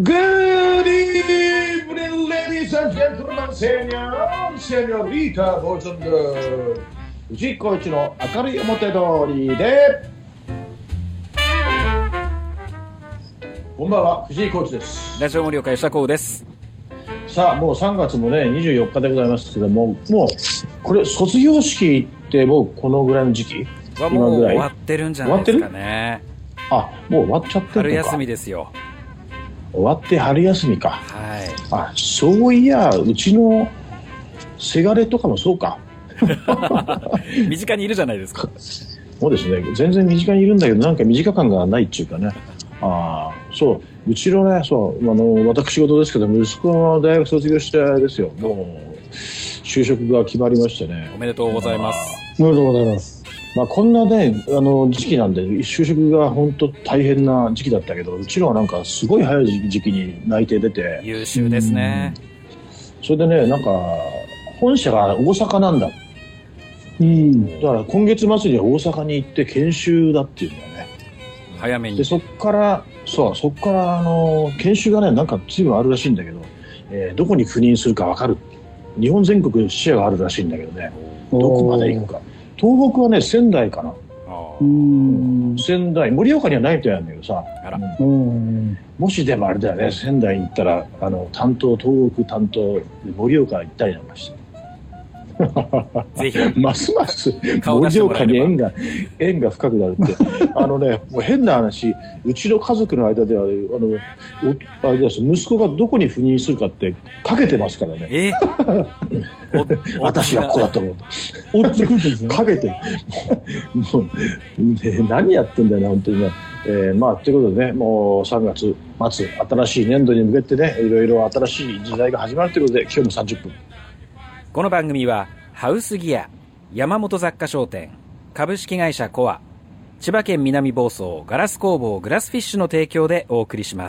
Good evening, ladies and gentlemen, señorita, boys and girls. 藤井浩一の明るい表通りで。こんばんは、藤井浩一です。 ラジオ盛岡吉田光です。 さあ、もう3月もね、24日でございますけども、もうこれ卒業式ってもうこのぐらいの時期？ はもう終わってるんじゃないですかね。 あ、もう終わっちゃってるのか。 春休みですよ。 終わって春休みか。 はい。 あ、そういや、うちのせがれとかもそうか。 身近にいるじゃないですか。 そうですね。全然身近にいるんだけど、なんか身近感がないっていうかね。ああ、そう。うちのね、そう、私事ですけど、息子の大学卒業してですよ。もう就職が決まりましてね。 おめでとうございます。 おめでとうございます。 こんなね、時期なんで、就職が本当大変な時期だったけど、うちのはなんかすごい早い時期に内定出て。 優秀ですね。 それでね、なんか、本社が大阪なんだ。だから今月末には大阪に行って研修だっていうんだよね。 早めに。 で、そっから研修がね、なんか随分あるらしいんだけど、どこに赴任するか分かる。日本全国視野があるらしいんだけどね、どこまで行くか。東北はね、仙台かな。仙台、盛岡にはないみたいなんだけどさ。もしでもあれだよね、仙台に行ったら、東北担当、盛岡行ったりなんかして。 ぜひますます盛岡に縁が深くなるってもう変な話、うちの家族の間ではあれです、息子がどこに赴任するかってかけてますからね。私はここだと思う。かけてもう、何やってんだよね本当にね。ということでね、もう3月末新しい年度に向けてね、いろいろ新しい時代が始まるということで、今日も30分。 この番組はハウスギア、山本雑貨商店、株式会社コア、千葉県南房総ガラス工房グラスフィッシュの提供でお送りします。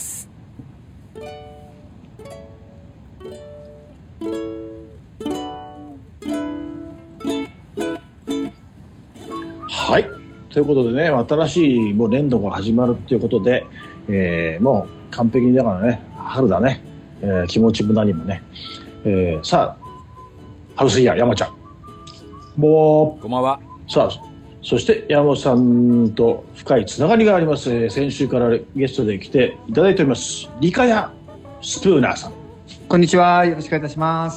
はい、ということでね、新しいもう年度が始まるということで、もう完璧にだからね、春だね、気持ちも何もね、さあハウスギア山ちゃん、 こんばんは。 さあ、そして山本さんと深いつながりがあります。先週からゲストで来ていただいておりますリカヤスプーナーさん。 こんにちは、よろしくお願いいたします。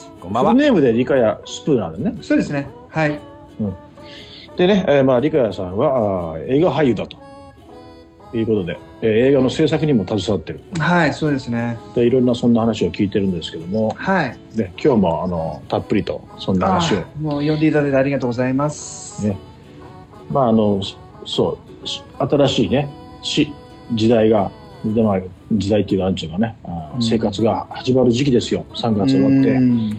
こんばんは。 フルネームでリカヤスプーナーだね。 そうですね、はい。 でね、リカヤさんは映画俳優だということで、映画の制作にも携わってる。はい、 そうですね。 で、いろんなそんな話を聞いてるんですけども、 はい。 で、今日もたっぷりとそんな話を。 もう呼んでいただいてありがとうございます。 ね、そう、新しいね、時代が、時代っていうかなんていうかね、生活が始まる時期ですよ。3月終わって。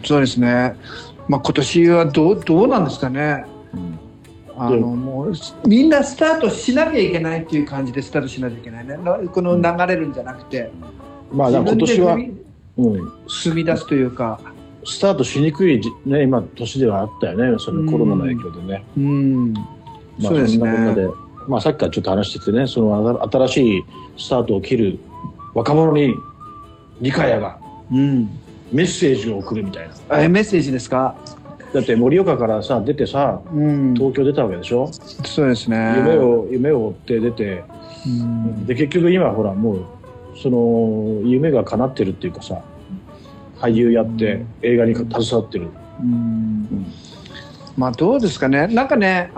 そうですね。今年はどうなんですかね。もうみんなスタートしなきゃいけないっていう感じでスタートしなきゃいけないね。この流れるんじゃなくて、 今年は踏み出すというか、 スタートしにくいね、今年ではあったよね、そのコロナの影響でね。 そうですね。 そんなことで、さっきからちょっと話しててね、その新しいスタートを切る若者にリカヤがメッセージを送るみたいな。 メッセージですか。 だって盛岡からさ出てさ、東京出たわけでしょ。 そうですね。 夢を追って出て、で結局今ほらもうその夢が叶ってるっていうかさ、俳優やって映画に携わってる。 どうですかね。なんかね、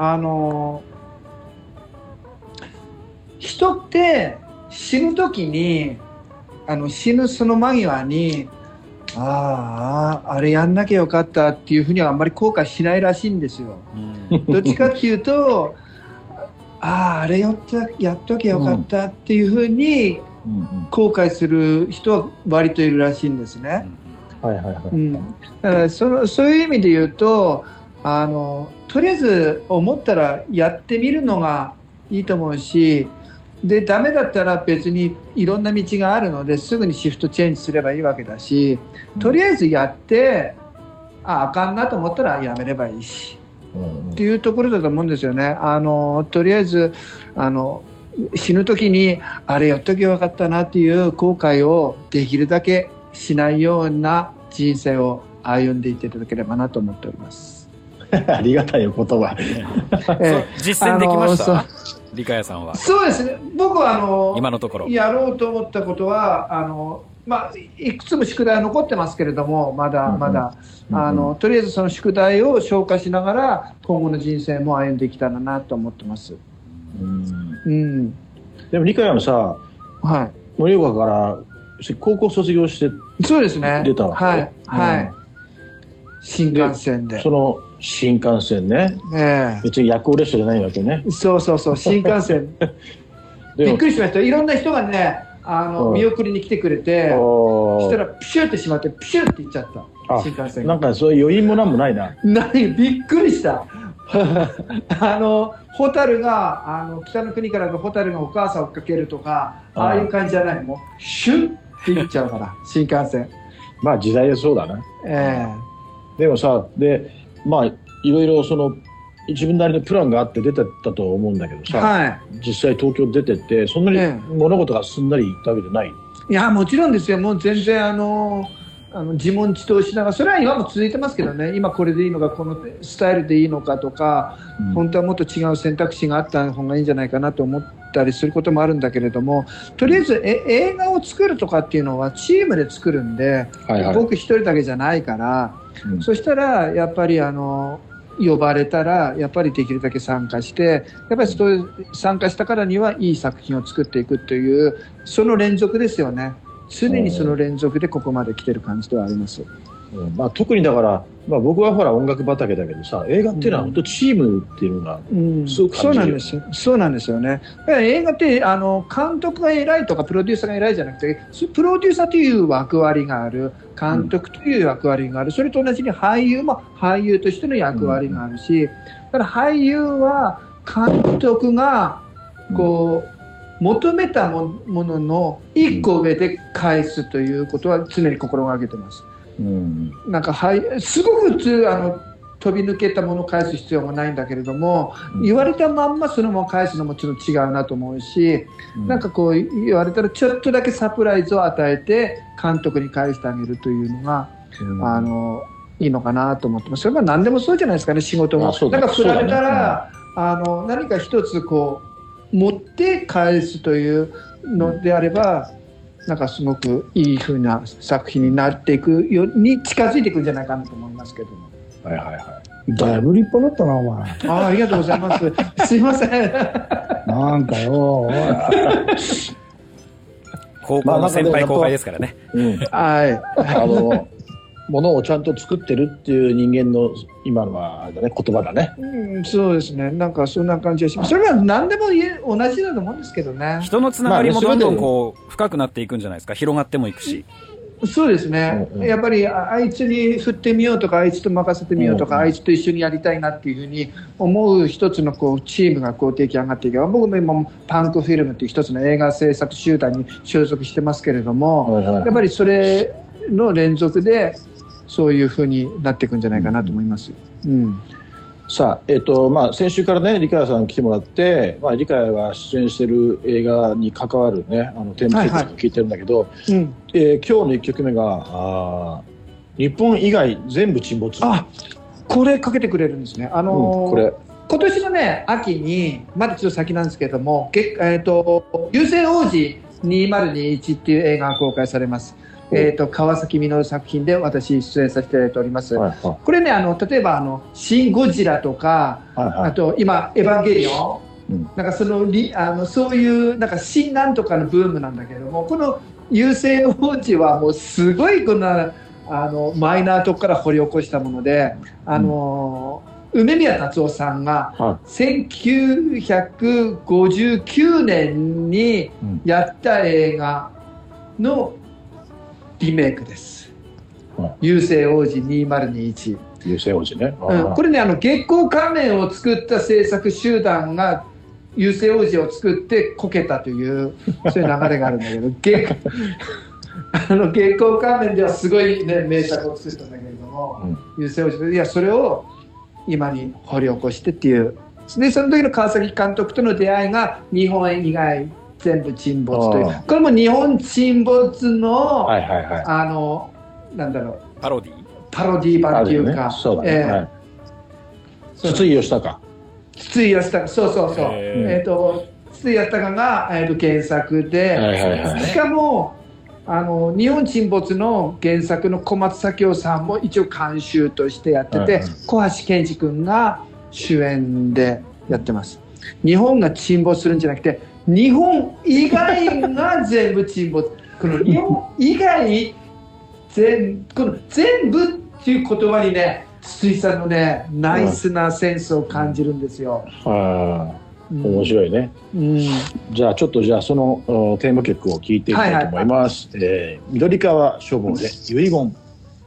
人って死ぬ時に死ぬその間際にあれやんなきゃよかったっていうふうにはあんまり後悔しないらしいんですよ。どっちかっていうとあれやっときゃよかったっていうふうに後悔する人は割といるらしいんですね。だからそういう意味で言うととりあえず思ったらやってみるのがいいと思うし、でダメだったら別にいろんな道があるのですぐにシフトチェンジすればいいわけだし、とりあえずやってあかんなと思ったらやめればいいし、っていうところだと思うんですよね。とりあえず死ぬ時にあれやっときゃよかったなっていう後悔をできるだけしないような人生を歩んでいっていただければなと思っております。 ありがたいお言葉。 実践できました？リカヤさんは。 そうですね。僕は今のところやろうと思ったことはいくつも宿題は残ってますけれども、まだまだ、とりあえずその宿題を消化しながら今後の人生も歩んでいきたらなと思ってます。 でもリカヤもさ、盛岡から高校卒業してそうですね。 出たわけ。 新幹線で。 その新幹線ね。別に夜行列車じゃないわけね。 そう新幹線。びっくりしました。いろんな人がね、見送りに来てくれて、そしたらピシュってしまってピシュって行っちゃった。新幹線。 なんかそういう余韻もなんもないな。 びっくりした。ホタルが北の国からのホタルがお母さんを追っかけるとか、ああいう感じじゃない。もうシュッって行っちゃうから新幹線。 まあ時代はそうだな。でもさ、いろいろその自分なりのプランがあって出てったと思うんだけどさ、実際東京出てってそんなに物事がすんなりいったわけじゃない。 いやもちろんですよ。もう全然自問自答しながら、それは今も続いてますけどね。今これでいいのか、このスタイルでいいのかとか、本当はもっと違う選択肢があった方がいいんじゃないかなと思ったりすることもあるんだけれども、とりあえず映画を作るとかっていうのはチームで作るんで、僕一人だけじゃないから、そしたらやっぱり呼ばれたらやっぱりできるだけ参加して、やっぱりそういう参加したからにはいい作品を作っていくというその連続ですよね。常にその連続でここまで来てる感じではあります。 特にだから、僕はほら音楽畑だけどさ、映画っていうのは本当チームっていうのがすごく感じる。 そうなんですよね。だから映画って監督が偉いとかプロデューサーが偉いじゃなくて、プロデューサーという役割がある、監督という役割がある、それと同じに俳優も俳優としての役割があるし、だから俳優は監督がこう求めたものの一個上で返すということは常に心がけてます。なんかすごく普通飛び抜けたものを返す必要もないんだけれども、言われたまんまそのまま返すのもちょっと違うなと思うし、なんかこう言われたらちょっとだけサプライズを与えて監督に返してあげるというのが、いいのかなと思ってます。それは何でもそうじゃないですかね。仕事もなんか振られたら、何か一つこう持って返すというのであれば、なんかすごくいい風な作品になっていくように近づいていくんじゃないかなと思いますけども。 だいぶ立派だったなお前。 ありがとうございます。すいません。 なんかよ。 高校の先輩後輩ですからね。 物をちゃんと作ってるっていう人間の今のは言葉だね。 そうですね。なんかそんな感じがします。それは何でも同じだと思うんですけどね。 人のつながりもどんどんこう深くなっていくんじゃないですか。広がってもいくし。 そうですね。やっぱりあいつに振ってみようとか、あいつと任せてみようとか、あいつと一緒にやりたいなっていうふうに思う一つのこうチームがこう出来上がっていけば、僕も今パンクフィルムっていう一つの映画制作集団に所属してますけれども、やっぱりそれの連続でそういうふうになっていくんじゃないかなと思います。 さあ、先週からね、リカヤさん来てもらって、リカヤが出演している映画に関わるね、テーマ曲を聞いてるんだけど、今日の1曲目が日本以外全部沈没。 これかけてくれるんですね。 これ今年のね秋に、まだちょっと先なんですけども、流星王子2021っていう映画が公開されます。川崎実作品で私出演させていただいております。これね、例えばシン・ゴジラとか、あと今エヴァンゲリオン、なんかそういうなんか新なんとかのブームなんだけども、この流星王子はもうすごいこんなマイナーとこから掘り起こしたもので、梅宮達夫さんが1959年にやった映画のリメイクです。流星王子2021。 流星王子ね。 これね、月光仮面を作った制作集団が流星王子を作ってこけたというそういう流れがあるんだけど、月光仮面ではすごいね名作を作ったんだけれども、流星王子でそれを今に掘り起こしてっていうでその時の川崎監督との出会いが日本以外全部沈没という、これも日本沈没の、 はいはいはなんだろう、 パロディ版っていうか、 そうだね、筒井義孝、 筒井義孝、そう筒井義孝が、原作で、しかも日本沈没の原作の小松左京さんも一応監修としてやってて、小橋健二君が主演でやってます。日本が沈没するんじゃなくて、日本以外が全部沈没。この日本以外この全部っていう言葉にね、筒井さんのね、ナイスなセンスを感じるんですよ。 面白いね。じゃあちょっとそのテーマ曲を聴いていきたいと思います。緑川書房で遺言。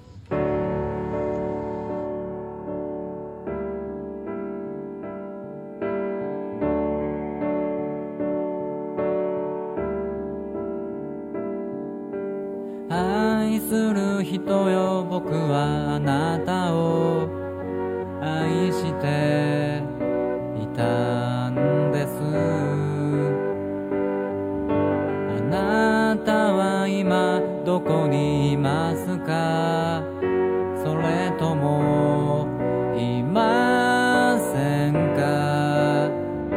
愛する人よ、僕はあなたを愛していたんです。あなたは今どこにいますか？それともいませんか？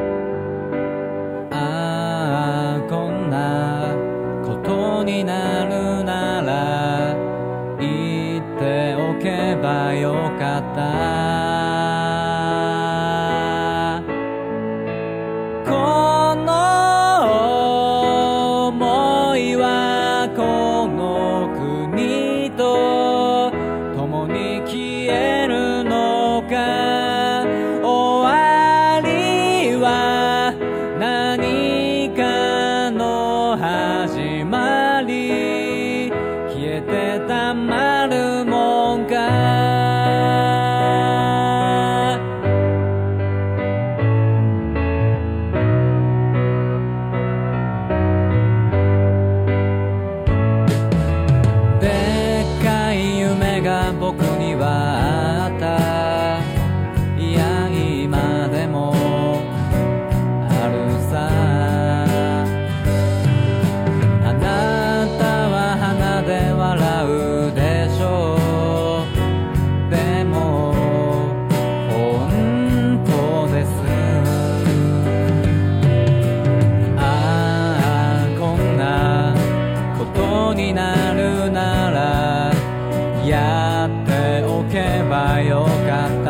ああ、こんなことになるなら言っておけばよかった。この想いはこの国と共に消えるのか。終わりは何かの始まり、消えてたまるもんか。でっかい夢が僕にはあった。いや今でもあるさ。あなたは鼻で笑うでしょう。でも本当です。ああ、こんなことになるならやっておけばよかった。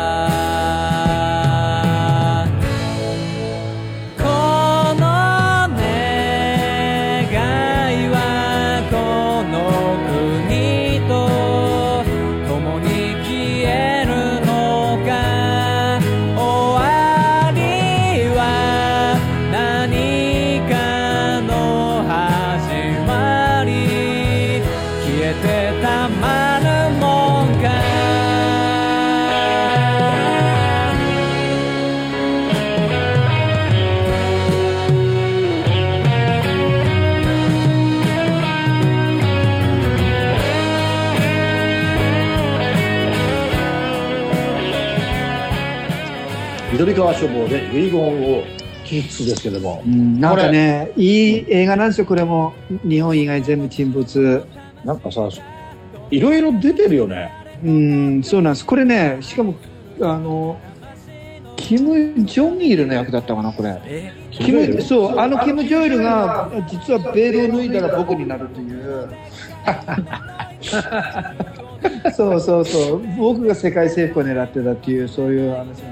この願いはこの国と共に消えるのか。終わりは何かの始まり、消えてたまるもんか。 緑川書房で遺言を聞きつつですけども、 なんかね、いい映画なんですよ。これも日本以外全部沈没。 なんかさ、いろいろ出てるよね。 そうなんです。これね、しかもキム・ジョンイルの役だったかな、これ。キム・ジョンイルが実はベールを脱いだら僕になるというそう僕が世界征服を狙ってたっていう、そういう話なんだけ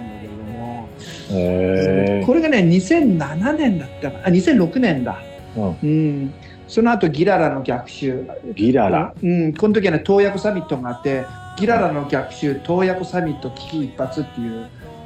ども、これがね2007年だったかな、2006年だ。その後ギララの逆襲。 ギララ、 この時はね洞爺湖サミットがあって、ギララの逆襲洞爺湖サミット危機一髪っていう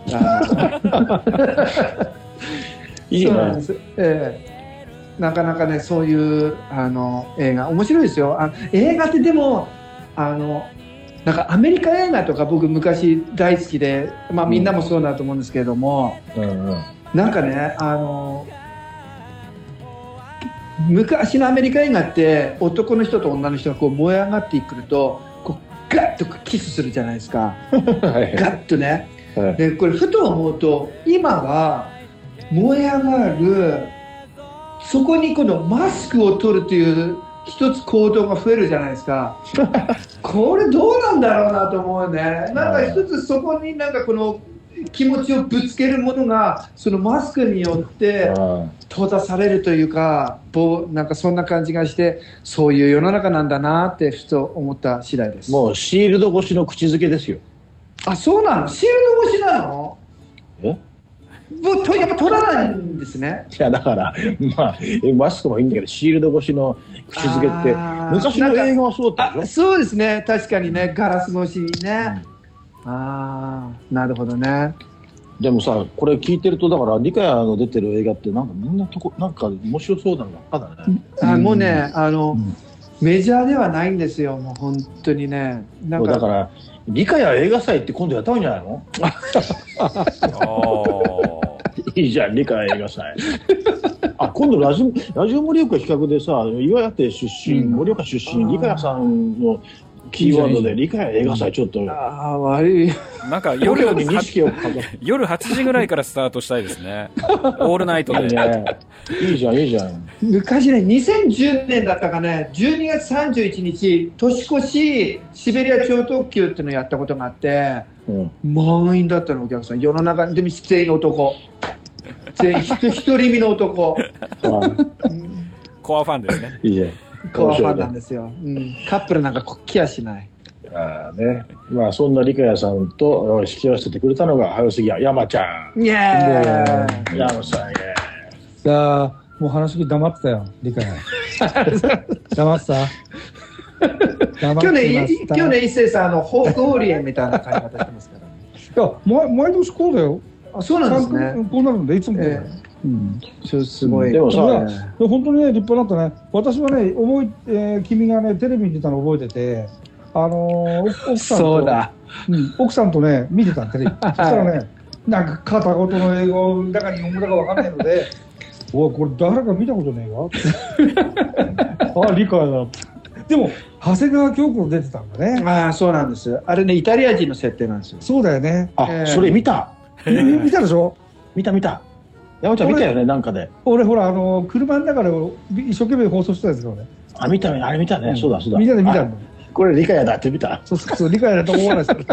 いいよね。 そうなんです。なかなかね、そういう映画面白いですよ。映画ってでもなんかアメリカ映画とか僕昔大好きで、みんなもそうだと思うんですけれども、なんかね昔のアメリカ映画って男の人と女の人がこう燃え上がってくるとこうガッとキスするじゃないですか。ガッとね。 でこれふと思うと今は燃え上がるそこにこのマスクを取るという一つ行動が増えるじゃないですかこれどうなんだろうなと思うね。なんか一つそこになんかこの気持ちをぶつけるものがそのマスクによって閉ざされるというかなんかそんな感じがしてそういう世の中なんだなってふと思った次第です。 もうシールド越しの口づけですよ。 あ、そうなの？シールド越しなの？やっぱ取らないんですね。 いやだからマスクもいいんだけどシールド越しの口づけって昔の映画はそうだったでしょ。 そうですね、確かにね、ガラス越しにね、ああなるほどね。 でもさこれ聞いてるとだからリカヤの出てる映画ってなんかみんななんか面白そうなのばっかだね。 もうねメジャーではないんですよ、もう本当にね。なんかだからリカヤ映画祭って今度やった方がいいんじゃないの？いいじゃんリカヤ映画祭。今度ラジオ盛岡企画でさ岩屋邸出身、盛岡出身リカヤさんのキーワードでリカヤ映画祭ちょっと悪いなんか夜8時ぐらいからスタートしたいですねオールナイトで。 いいじゃんいいじゃん。 昔ね2010年だったかね12月31日年越しシベリア超特急っていうのをやったことがあって、満員だったのお客さん。世の中でも全員男全員一人身の男コアファンですね。 いいね。 コアファンなんですよ、カップルなんか来やしない。 そんなリカヤさんと引き合わせてくれたのが早すぎや山ちゃん。 イエーイ。 山さんいやもう話聞い黙ってたよリカヤ黙ってた去年一星さんホークオリエンみたいな買い方してますからね。 いや毎年こうだよ。 あ、そうなんですね。 こうなるんでいつも、 すごい。 でもさ、 本当にね立派だったね。私はね君がねテレビに出たの覚えてて奥さんとね見てたテレビ。そしたらねなんか片言の英語の中に読むだかわかんないのでおいこれ誰か見たことねえか理解だ。でも長谷川京子出てたんだね。 ああそうなんです。あれねイタリア人の設定なんですよ。 そうだよね。 それ見た見たでしょ。 見た山ちゃん見たよねなんかで。 俺ほら車の中で一生懸命放送したんですよね。 あれ見たね。そうだ見たこれリカヤだって見た。 そう理解だと思わないです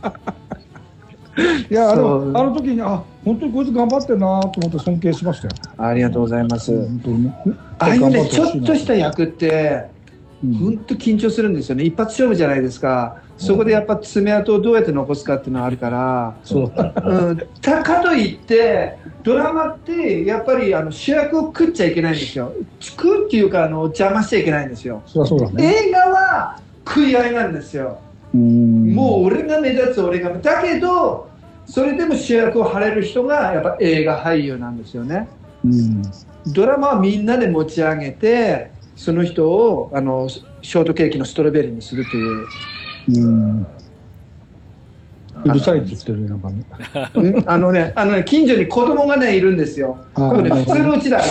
いやあの時に本当にこいつ頑張ってるなと思って尊敬しましたよ。 ありがとうございます。 本当にね。 ああいうねちょっとした役って本当緊張するんですよね。一発勝負じゃないですか。そこでやっぱ爪痕をどうやって残すかっていうのはあるから。かといってドラマってやっぱり主役を食っちゃいけないんですよ。食うっていうか邪魔しちゃいけないんですよ。 そうだね。 映画は食い合いなんですよ。もう俺が目立つだけどそれでも主役を張れる人がやっぱ映画俳優なんですよね。ドラマはみんなで持ち上げてその人をショートケーキのストロベリーにするという。 うるさいって言ってるなんかね。近所に子供がねいるんですよ。これね普通のうちだから。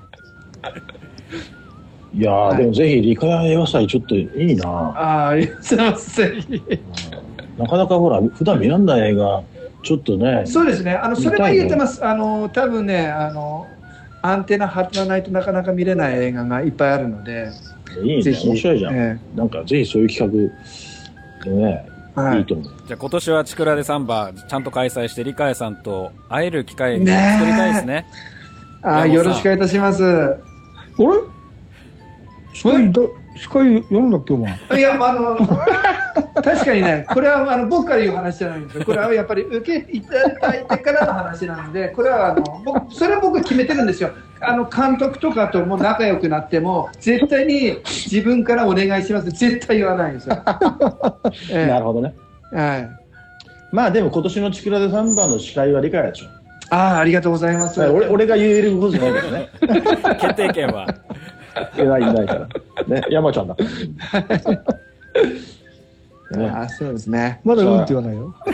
いやでもぜひリカヤ映画祭ちょっといいな。 ありがとうございます。 なかなかほら普段見らんない映画ちょっとね。 そうですね。それは言えてます。多分ねアンテナ張らないとなかなか見れない映画がいっぱいあるので。 いいね、面白いじゃん。なんかぜひそういう企画でね、いいと思う。 じゃあ今年はチクラでサンバちゃんと開催してリカヤさんと会える機会を作りたいですね。 よろしくお願いいたします。 あれ司会読んだっけお前。 いや確かにねこれは僕から言う話じゃないんですよ。これはやっぱり受けいただいてからの話なのでこれはそれは僕決めてるんですよ。監督とかとも仲良くなっても絶対に自分からお願いします絶対言わないんですよ。 なるほどね。まあでも今年のチクラでサンバの司会はリカヤでしょ。 ありがとうございます。 俺が言えることじゃないけどね。 決定権は。 ないからね。山ちゃんだ。 そうですね。 まだって言わないよ。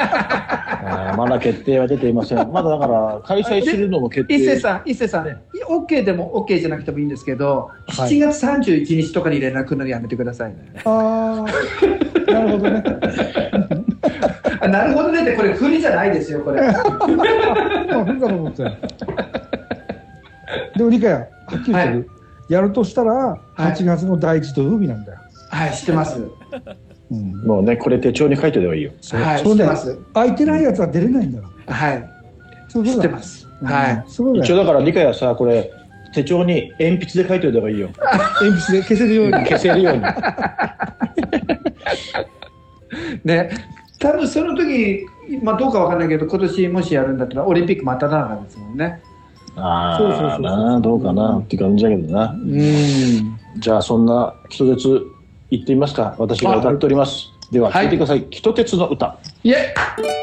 まだ決定は出ていません。まだだから開催するのも決定。 伊勢さん、 OK でも OK じゃなくてもいいんですけど、 はい 7月31日とかに連絡来るのやめてくださいね。 ああ、なるほどね。 あ、なるほどねって、これ振りじゃないですよ、これ。 あ、変かと思ってたよ。でも理解や、はっきり言ってる。やるとしたら、8月の第1土曜日なんだよ。 はい、知ってます。 うん、 もうね、これ手帳に書いておいた方がいいよ。 はい、 そうね知ってます。 空いてないやつは出れないんだよ。 はい、 そういうことだ知ってます。はい。 そうだよ。 一応だから理解はさ、これ手帳に鉛筆で書いておいた方がいいよ。 鉛筆で消せるように。 消せるように。 ね、多分その時、まあどうかわかんないけど、今年もしやるんだったらオリンピック真っ只中ですもんね。 あそうそうそうそうあ、なあ、どうかなって感じだけどな。じゃあそんな人鉄行ってみますか。私が歌っております。では聞いてください。人鉄の歌。 イエ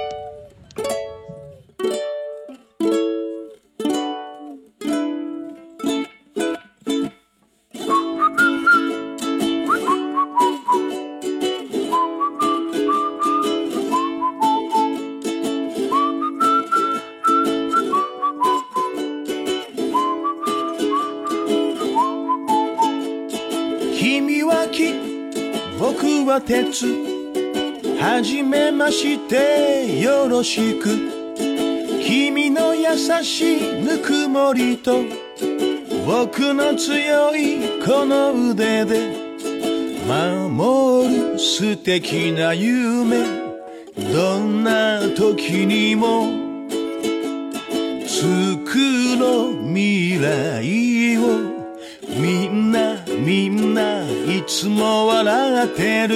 君は木、僕は鉄。はじめましてよろしく。君の優しいぬくもりと僕の強いこの腕で守る素敵な夢。どんな時にも作ろう未来を。みんないつも笑ってる。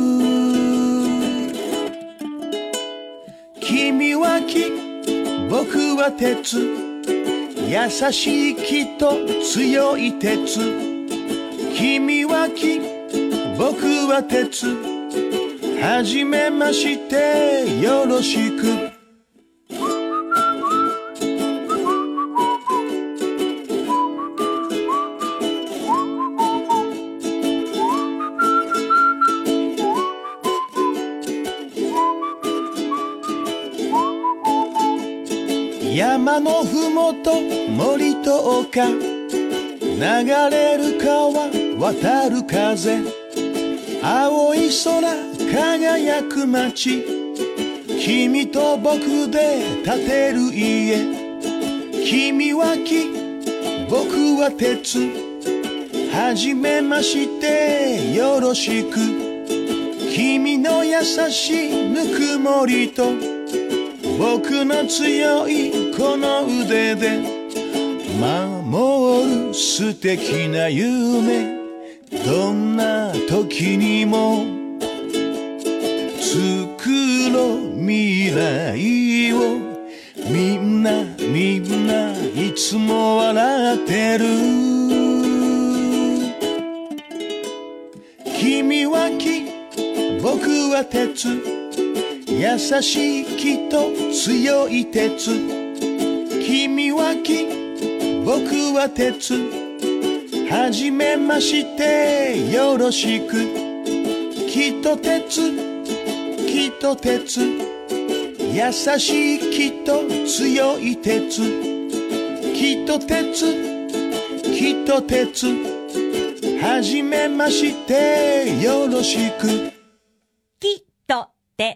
君は木、僕は鉄。優しい木と強い鉄。君は木、僕は鉄。はじめましてよろしく。山のふもと森と丘、流れる川渡る風、青い空輝く街、君と僕で建てる家。君は木、僕は鉄。はじめましてよろしく。君の優しいぬくもりと僕の強いこの腕で守る素敵な夢。どんな時にも作ろう未来を。みんないつも笑ってる。君は木、僕は鉄。優しい木と強い鉄。君は木、僕は鉄。はじめましてよろしく。木と鉄、木と鉄。優しい木と強い鉄。木と鉄、木と鉄。はじめましてよろしく。 木と鉄。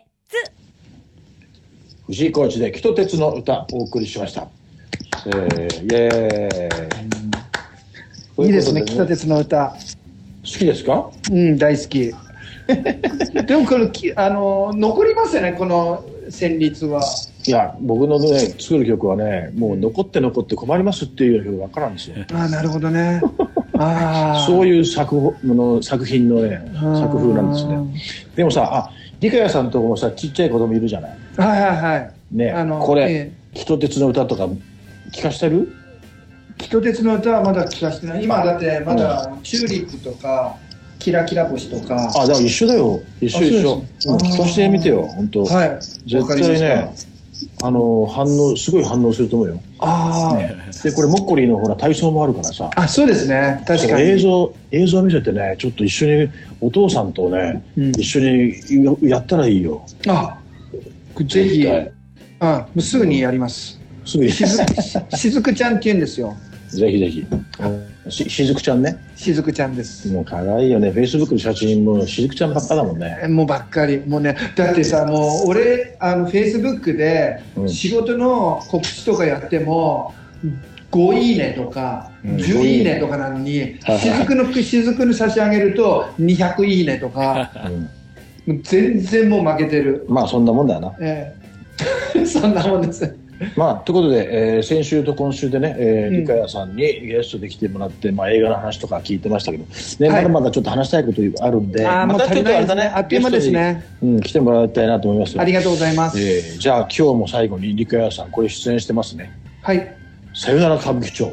藤井コーチで木と鉄の歌お送りしました。イエーイ。 いいですね、木と鉄の歌。 好きですか？ うん、大好き。でもこれ残りますよね、この旋律は。 いや、僕のね作る曲はね、もう残って困りますっていう曲ばっかなんですよ。 ああ、なるほどね。あそういう作品のね作風なんですね。でもさ、リカヤさんとこもさ、ちっちゃい子供いるじゃない。 はいはいはい。 ね、これ、木と鉄の歌とか聞かしてる？ 木と鉄の歌はまだ聞かせてない。今だってまだチューリップとかキラキラ星とか。 だから一緒だよ。一緒。聞かしてみてよ、本当。 はい。 絶対ね、すごい反応すると思うよ。で、これモッコリーのほら体操もあるからさ。 そうですね。確かに。 映像見せてね、ちょっと一緒にお父さんとね、一緒にやったらいいよ。 ぜひ。すぐにやります。 すぐに。 しずくちゃんって言うんですよ。 ぜひぜひ。しずくちゃんね。 しずくちゃんです。 もう可愛いよね。フェイスブックの写真もしずくちゃんばっかだもんね。 もうばっかり。もうね、だってさ、もう俺、フェイスブックで仕事の告知とかやっても、5いいねとか、10いいねとかなのに、しずくの差し上げると200いいねとか、全然もう負けてる。 まあそんなもんだよな。 そんなもんです。 まあ、ということで、先週と今週でね、リカヤさんにゲストで来てもらって、まあ、映画の話とか聞いてましたけど、ね、まだまだちょっと話したいことあるんで、またちょっとあれだね、 あっという間ですね。 来てもらいたいなと思います。 ありがとうございます。 じゃあ今日も最後にリカヤさんこれ出演してますね。 はい。 さよなら歌舞伎町。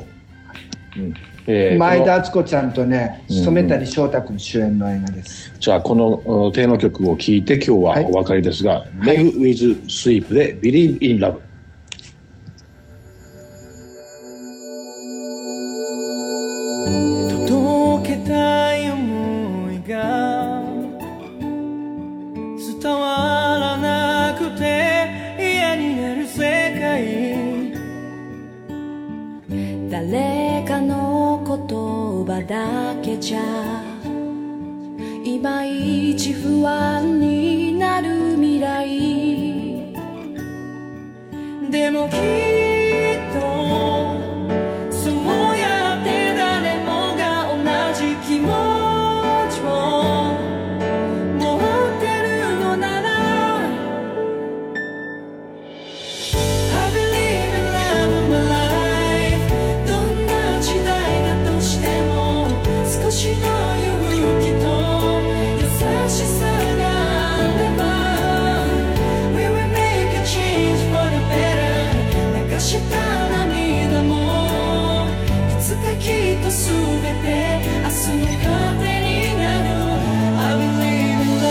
前田敦子ちゃんとね、染谷翔太君主演の映画です。 じゃあこのテーマ曲を聴いて今日はお別れですが、メグ・ウィズ・スイープで Believe in Love。 届けたい思いが伝わらなくて嫌になる世界、 誰かの言葉だけじゃいまいち不安になる未来、 でもきっとそうやって誰もが同じ気持ちを持ってるのなら I believe in love of my life、 どんな時代だとしても少しの勇気と優しさがあれば We will make a change for the better、 流した涙もいつかきっとすべて明日の糧になる I believe in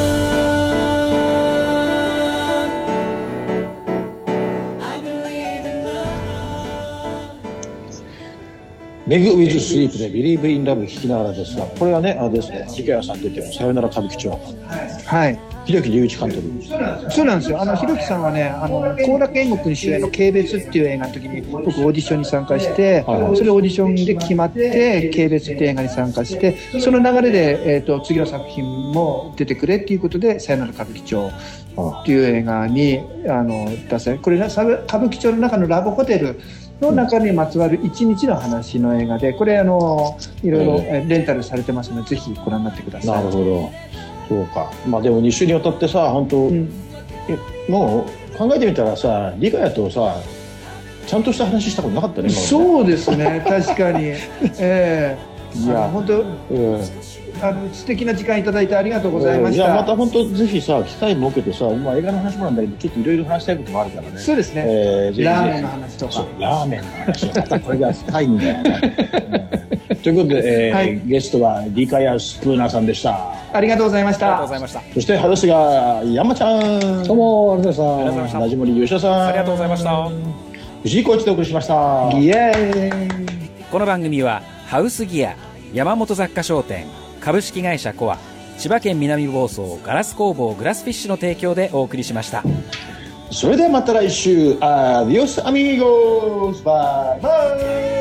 love、 I believe in love。 メグ・ウィズ・スイープで Believe in Love 聴きながらですが、これはね、あれですね、リカヤさんといってもさよなら歌舞伎町。 はい。 秀樹隆一監督。 そうなんですよ。ひろきさんはね、高良健吾君主演の軽蔑っていう映画の時に僕オーディションに参加して、それオーディションで決まって軽蔑っていう映画に参加して、その流れで、次の作品も出てくれっていうことでさよなら歌舞伎町っていう映画に出され、これ歌舞伎町の中のラブホテルの中にまつわる一日の話の映画で、これいろいろレンタルされてますので、ぜひご覧になってください。 なるほど。そうか。まあでも2週にわたってさ、本当、もう考えてみたらさ、リカヤとさ、ちゃんとした話したことなかったね。 そうですね、確かに。いや本当、素敵な時間いただいてありがとうございました。 いやまた本当ぜひさ、機会設けてさ、今映画の話もなんだけど、ちょっといろいろ話したいこともあるからね。 そうですね。ラーメンの話とか。 ラーメンの話、またこれが深いんだよね。ということで、ゲストはリカヤスプーナーさんでした。 ありがとうございました。 ありがとうございました。 そして春日山ちゃん。 どうもありがとうございました。 なじもり吉田さん。 ありがとうございました。 藤井コーチでお送りしました。 イエーイ。 この番組はハウスギア、山本雑貨商店、株式会社コア、千葉県南房総ガラス工房グラスフィッシュの提供でお送りしました。 それではまた来週。アディオスアミーゴス。バイバイ。